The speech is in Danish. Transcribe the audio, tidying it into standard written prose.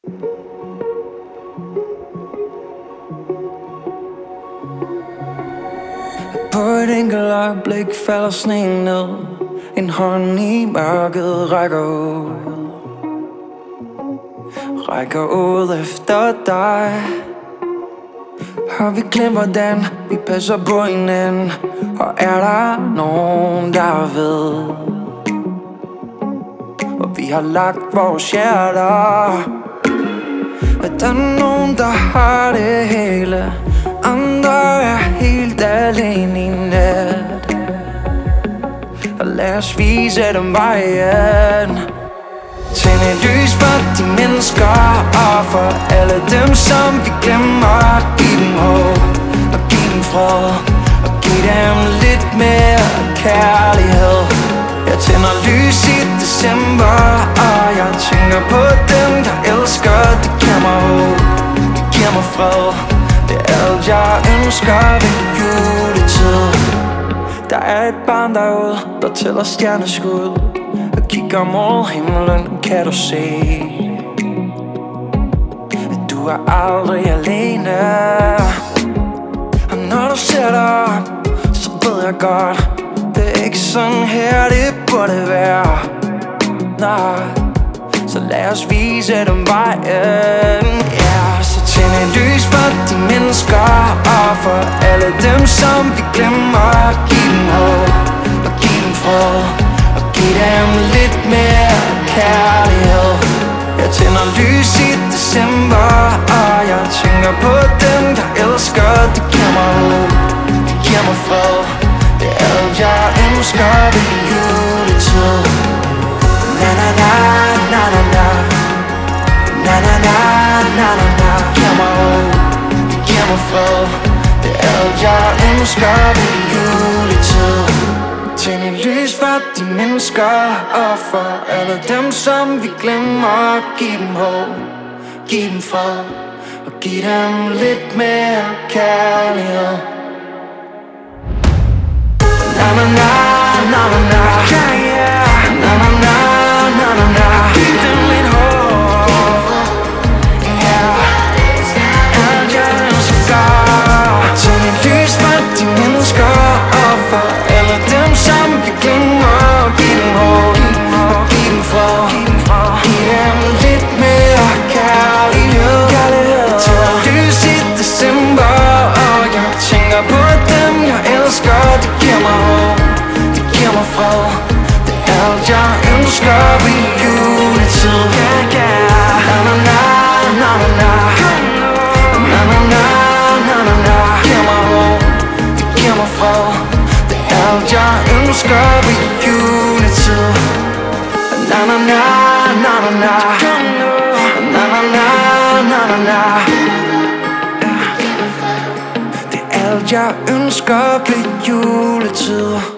På et enkelt øjeblik falder sneen ned. En hånd i mørket rækker ud efter dig. Har vi glemt hvordan vi passer på hinanden? Og er der nogen der ved, hvor vi har lagt vores hjerter? Er der nogen der har det hele? Andre er helt alene i nat. Og lad os vise dem vejen. Tænd et lys for de mennesker, og for alle dem som vi glemmer. Giv dem håb og giv dem fred, og giv dem lidt mere kærlighed. Jeg tænder lys i december, og jeg tænker på dem der elsker. Det giver mig håb, det giver mig fred. Det er alt jeg ønsker ved juletid. Der er et barn derude, der tæller stjerneskud, og kigger mod himlen, kan du se at du er aldrig alene. Og når du ser dig op, så ved jeg godt, det er ikke sådan her det burde være. Nej, så lad os vise dem vejen. Ja, så tænd et lys for de mennesker, og for alle dem som vi glemmer. Giv dem håb og giv dem fred, og giv dem lidt mere kærlighed. Jeg tænder lys i december, og jeg tænker på dem der elsker. Det giver mig håb, det giver mig fred. Det er alt jeg ønsker ved juletid. Na na na na na na, na na na na na na. Giver mig håb, det giver mig fred. Det er alt jeg ønsker ved juletid. Tænd et lys for de mennesker, og for alle dem som vi glemmer. Giv dem håb, giv dem fred, og giv dem lidt mere kærlighed. Na na na na na na, yeah, yeah. Na na na na na na. Giv dem lidt håb, yeah. Alt jeg ønsker. Tænd et lys for de mennesker, og for alle dem som vi glemmer. Giv dem håb og giv dem fred, giv dem lidt mere kærlighed. Tænd lys i december, og jeg tænker på dem jeg elsker. Det giver mig håb, det giver mig fred. Det er alt jeg ønsker ved juletid. Yeah, yeah. Na na na na na na, na na na na na na. Giver mig håb, det giver mig fred. Det er alt jeg ønsker ved juletid. Na na na na na na, na na na na na na. Det er alt jeg ønsker ved juletid.